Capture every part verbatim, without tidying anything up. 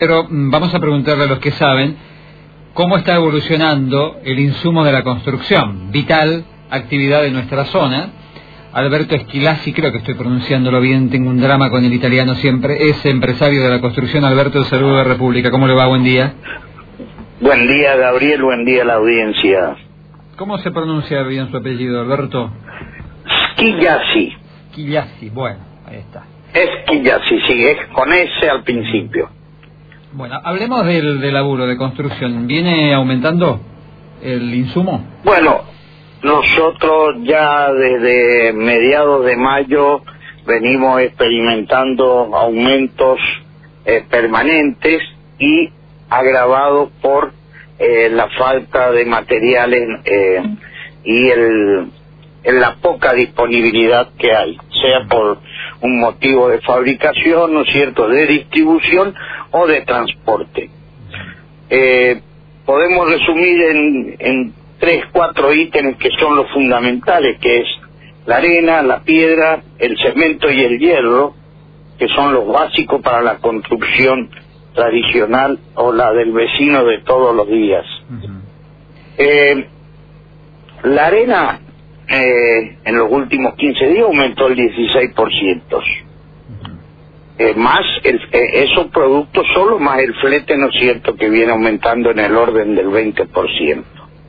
Pero vamos a preguntarle a los que saben cómo está evolucionando el insumo de la construcción, vital actividad de nuestra zona. Alberto Esquilaci, creo que estoy pronunciándolo bien, tengo un drama con el italiano siempre, es empresario de la construcción. Alberto, saludo de República, ¿cómo le va? Buen día. Buen día, Gabriel, buen día a la audiencia. ¿Cómo se pronuncia bien su apellido, Alberto? Esquilaci. Esquilaci, bueno, ahí está. Esquilaci, sí, es con S al principio. Bueno, hablemos del, del laburo de construcción. ¿Viene aumentando el insumo? Bueno, nosotros ya desde mediados de mayo venimos experimentando aumentos eh, permanentes y agravados por eh, la falta de materiales eh, y el, en la poca disponibilidad que hay, sea por un motivo de fabricación, ¿no es cierto?, de distribución o de transporte. Eh, podemos resumir en, en tres, cuatro ítems que son los fundamentales, que es la arena, la piedra, el cemento y el hierro, que son los básicos para la construcción tradicional o la del vecino de todos los días. Uh-huh. Eh, la arena eh, en los últimos quince días aumentó el dieciséis por ciento. Uh-huh. Eh, más el, eh, esos productos solo, más el flete, ¿no es cierto?, que viene aumentando en el orden del veinte por ciento.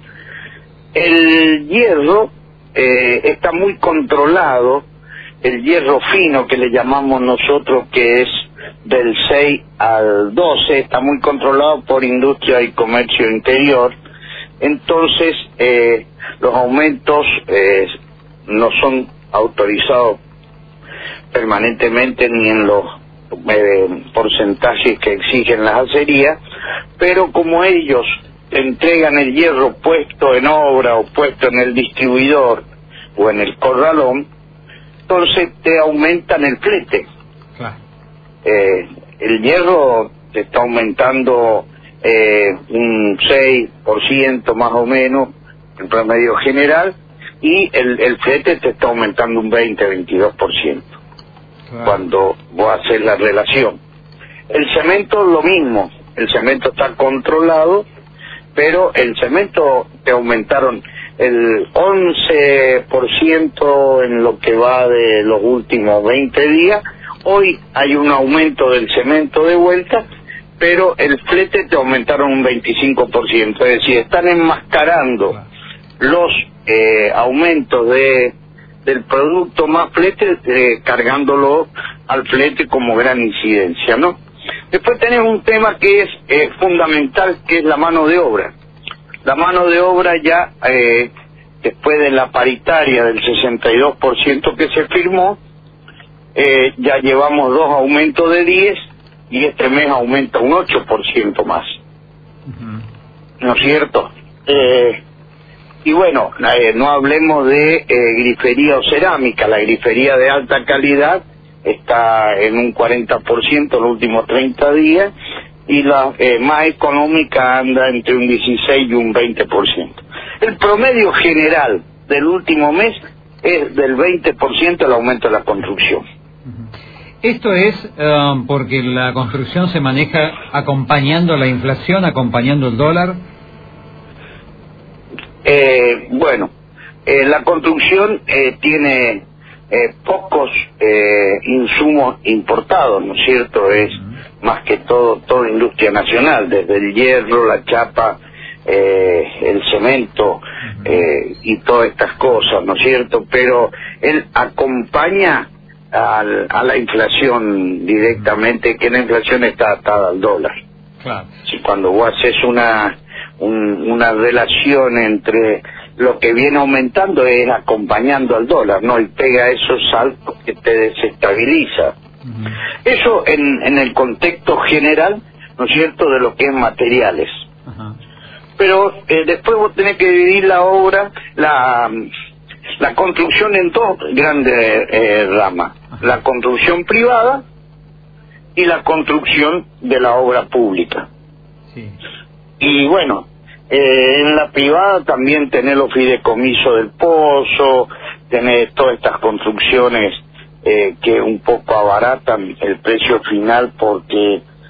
El hierro eh, está muy controlado, el hierro fino que le llamamos nosotros, que es del seis al doce, está muy controlado por Industria y Comercio Interior. Entonces eh, los aumentos eh, no son autorizados permanentemente ni en los eh, porcentajes que exigen las acerías, pero como ellos entregan el hierro puesto en obra o puesto en el distribuidor o en el corralón, entonces te aumentan el flete. Claro. Eh, el hierro te está aumentando eh, un seis por ciento más o menos en promedio general, y el, el flete te está aumentando un veinte, veintidós por ciento. Claro. Cuando vos haces la relación. El cemento lo mismo, el cemento está controlado, pero el cemento te aumentaron el once por ciento en lo que va de los últimos veinte días. Hoy hay un aumento del cemento de vuelta, pero el flete te aumentaron un veinticinco por ciento. Es decir, están enmascarando los eh, aumentos de del producto más flete, eh, cargándolo al flete como gran incidencia, ¿no? Después tenemos un tema que es eh, fundamental, que es la mano de obra. La mano de obra ya, eh, después de la paritaria del sesenta y dos por ciento que se firmó, eh, ya llevamos dos aumentos de diez y este mes aumenta un ocho por ciento más. Uh-huh. ¿No es cierto? Eh, y bueno, eh, no hablemos de eh, grifería o cerámica. La grifería de alta calidad está en un cuarenta por ciento los últimos treinta días, y la eh, más económica anda entre un dieciséis y un veinte por ciento. El promedio general del último mes es del veinte por ciento el aumento de la construcción. ¿Esto es uh, porque la construcción se maneja acompañando la inflación, acompañando el dólar? Eh, bueno, eh, la construcción eh, tiene eh, pocos eh, insumos importados, ¿no es cierto? Es uh-huh. más que todo toda industria nacional, desde el hierro, la chapa, eh, el cemento uh-huh. eh, y todas estas cosas, ¿no es cierto? Pero él acompaña al, a la inflación directamente, que la inflación está atada al dólar. Claro. Si cuando vos haces una un, una relación entre lo que viene aumentando, es acompañando al dólar, ¿no? Y pega esos saltos que te desestabiliza. Uh-huh. Eso en, en el contexto general, ¿no es cierto?, de lo que es materiales. Uh-huh. Pero eh, después vos tenés que dividir la obra, la la construcción en dos grandes eh, ramas. Uh-huh. La construcción privada y la construcción de la obra pública. Sí. Y bueno, eh, en la privada también tenés los fideicomisos del pozo, tenés todas estas construcciones eh, que un poco abaratan el precio final, porque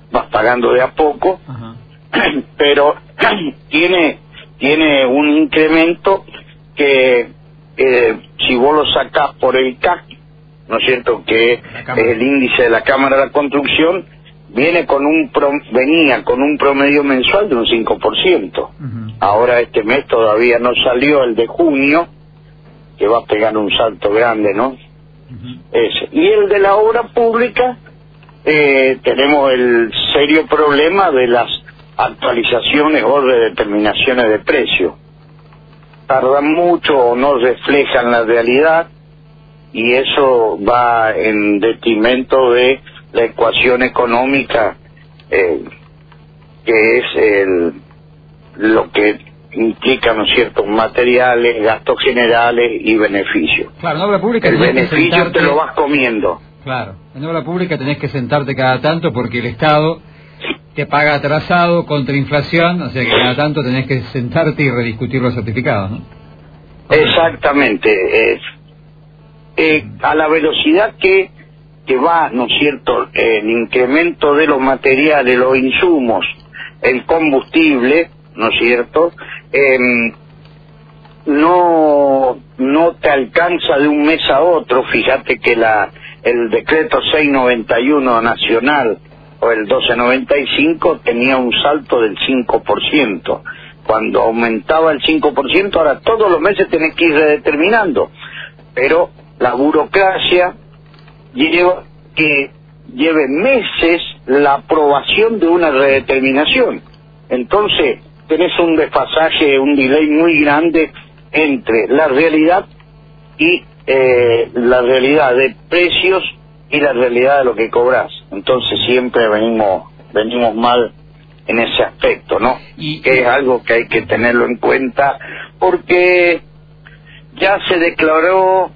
vas pagando de a poco, Ajá. pero tiene tiene un incremento que eh, si vos lo sacás por el C A C, ¿no es cierto?, que es el índice de la Cámara de la Construcción, viene con un pro, venía con un promedio mensual de un cinco por ciento. Uh-huh. Ahora este mes todavía no salió el de junio, que va a pegar un salto grande, ¿no? Uh-huh. Ese. Y el de la obra pública, eh, tenemos el serio problema de las actualizaciones o redeterminaciones de precio. Tardan mucho o no reflejan la realidad, y eso va en detrimento de la ecuación económica, eh, que es el, lo que implica, ¿no es cierto?, materiales, gastos generales y beneficios. Claro, en obra pública el beneficio sentarte... te lo vas comiendo. Claro, en obra pública tenés que sentarte cada tanto porque el Estado te paga atrasado contra inflación, o sea que cada tanto tenés que sentarte y rediscutir los certificados, ¿no? Exactamente. Eh, eh, a la velocidad que, que va, ¿no es cierto?, el incremento de los materiales, los insumos, el combustible, ¿no es cierto?, eh, no no te alcanza de un mes a otro. Fíjate que la el decreto seiscientos noventa y uno nacional o el doce noventa y cinco tenía un salto del cinco por ciento. Cuando aumentaba el cinco por ciento, ahora todos los meses tenés que ir redeterminando. Pero la burocracia lleva que lleve meses la aprobación de una redeterminación. Entonces tenés un desfasaje, un delay muy grande entre la realidad y eh, la realidad de precios y la realidad de lo que cobras. Entonces siempre venimos venimos mal en ese aspecto, ¿no? Y que es algo que hay que tenerlo en cuenta, porque ya se declaró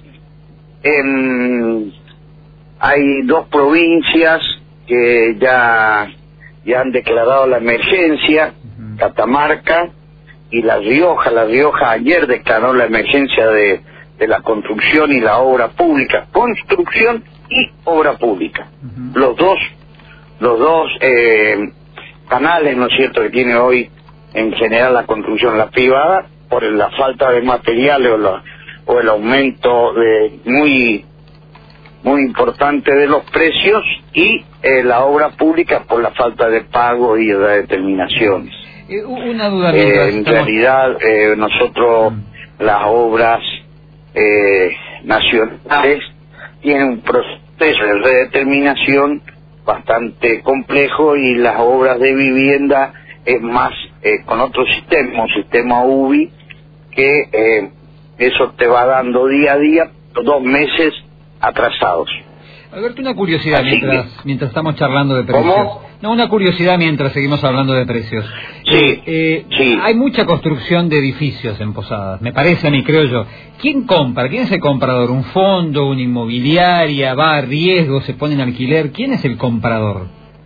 en hay dos provincias que ya ya han declarado la emergencia, uh-huh. Catamarca y La Rioja. La Rioja ayer declaró la emergencia de, de la construcción y la obra pública, construcción y obra pública. Uh-huh. Los dos, los dos eh, canales, ¿no es cierto?, que tiene hoy en general la construcción, la privada, por la falta de materiales o, la, o el aumento de muy muy importante de los precios, y eh, la obra pública por la falta de pago y de determinaciones. Eh, una duda. Eh, en estamos... realidad eh, nosotros mm. las obras eh, nacionales tienen un proceso de redeterminación bastante complejo, y las obras de vivienda es más eh, con otro sistema, un sistema U B I, que eh, eso te va dando día a día, dos meses atrasados. Alberto, una curiosidad mientras, que... mientras estamos charlando de precios. ¿Cómo? No, una curiosidad mientras seguimos hablando de precios. Sí, eh, eh, sí. Hay mucha construcción de edificios en Posadas, me parece a mí, creo yo. ¿Quién compra? ¿Quién es el comprador? ¿Un fondo? ¿Una inmobiliaria? ¿Va a riesgo? ¿Se pone en alquiler? ¿Quién es el comprador?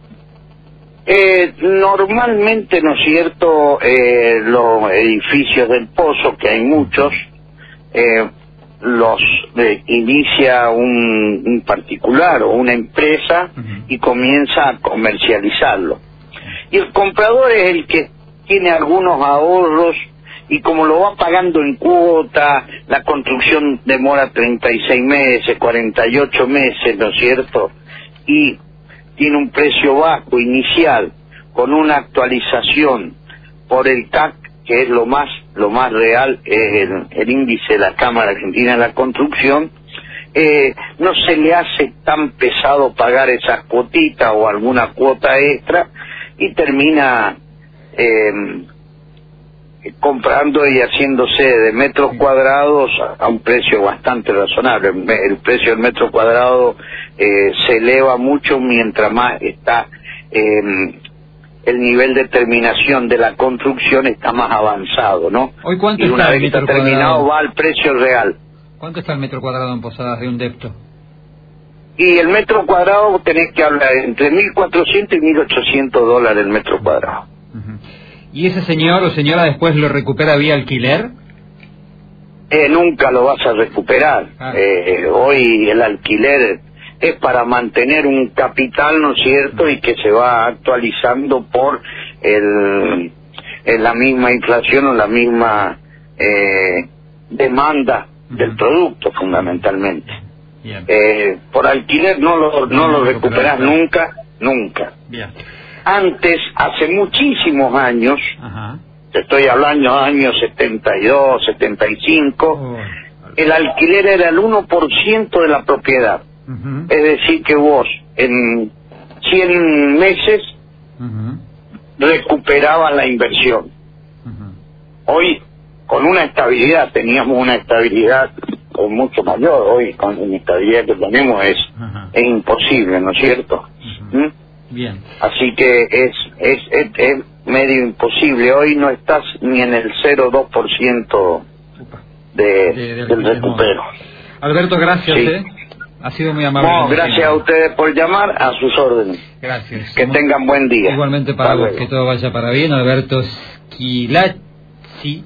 Eh, normalmente, ¿no es cierto?, eh, los edificios del Pozo, que hay muchos, eh, los eh, inicia un, un particular o una empresa, uh-huh. y comienza a comercializarlo. Y el comprador es el que tiene algunos ahorros, y como lo va pagando en cuota, la construcción demora treinta y seis meses, cuarenta y ocho meses, ¿no es cierto?, y tiene un precio bajo inicial, con una actualización por el C A C, que es lo más lo más real, es el, el índice de la Cámara Argentina de la Construcción, eh, no se le hace tan pesado pagar esas cuotitas o alguna cuota extra, y termina eh, comprando y haciéndose de metros cuadrados a un precio bastante razonable. El precio del metro cuadrado eh, se eleva mucho mientras más está eh, el nivel de terminación de la construcción está más avanzado, ¿no? Hoy, ¿cuánto y una está vez que está terminado cuadrado? Va al precio real. ¿Cuánto está el metro cuadrado en Posadas de un depto? Y el metro cuadrado tenés que hablar entre mil cuatrocientos y mil ochocientos dólares el metro cuadrado. Uh-huh. ¿Y ese señor o señora después lo recupera vía alquiler? Eh, nunca lo vas a recuperar. Ah. Eh, hoy el alquiler es para mantener un capital, ¿no es cierto?, y que se va actualizando por el, el la misma inflación o la misma eh, demanda del producto, fundamentalmente. Eh, por alquiler no lo, no lo recuperás nunca, nunca. Bien. Antes, hace muchísimos años, Ajá. te estoy hablando años setenta y dos, setenta y cinco, oh. el alquiler era el uno por ciento de la propiedad. Uh-huh. Es decir, que vos en cien meses uh-huh. recuperabas la inversión. Uh-huh. Hoy, con una estabilidad, teníamos una estabilidad mucho mayor. Hoy, con la inestabilidad que tenemos, es, uh-huh. es imposible, ¿no es cierto? Uh-huh. ¿Mm? Bien. Así que es, es, es, es medio imposible. Hoy no estás ni en el cero coma dos por ciento de, de, de del recupero. Alberto, gracias. Sí. ¿eh? Ha sido muy amable. No, gracias a ustedes por llamar, a sus órdenes. Gracias. Que Somos... tengan buen día. Igualmente para vos, que todo vaya para bien. Alberto Schilacci.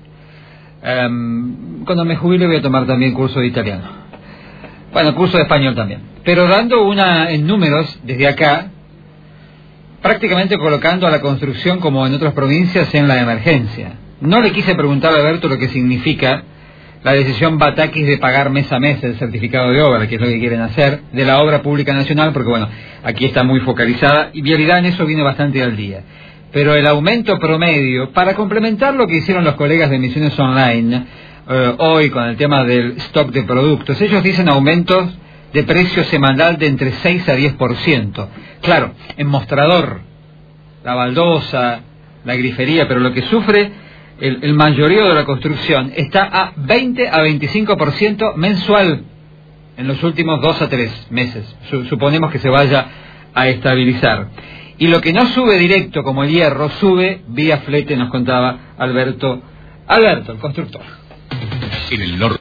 Um, cuando me jubile voy a tomar también curso de italiano. Bueno, curso de español también. Pero dando una en números desde acá, prácticamente colocando a la construcción, como en otras provincias, en la emergencia. No le quise preguntar a Alberto lo que significa la decisión Batakis de pagar mes a mes el certificado de obra, que es lo que quieren hacer, de la obra pública nacional, porque bueno, aquí está muy focalizada, y Vialidad en eso viene bastante al día. Pero el aumento promedio, para complementar lo que hicieron los colegas de Emisiones Online, eh, hoy con el tema del stock de productos, ellos dicen aumentos de precio semanal de entre seis a diez por ciento. Claro, en mostrador, la baldosa, la grifería, pero lo que sufre el, el mayorío de la construcción está a veinte a veinticinco por ciento mensual en los últimos dos a tres meses. Su, suponemos que se vaya a estabilizar. Y lo que no sube directo, como el hierro, sube vía flete, nos contaba Alberto, Alberto, el constructor. En el norte.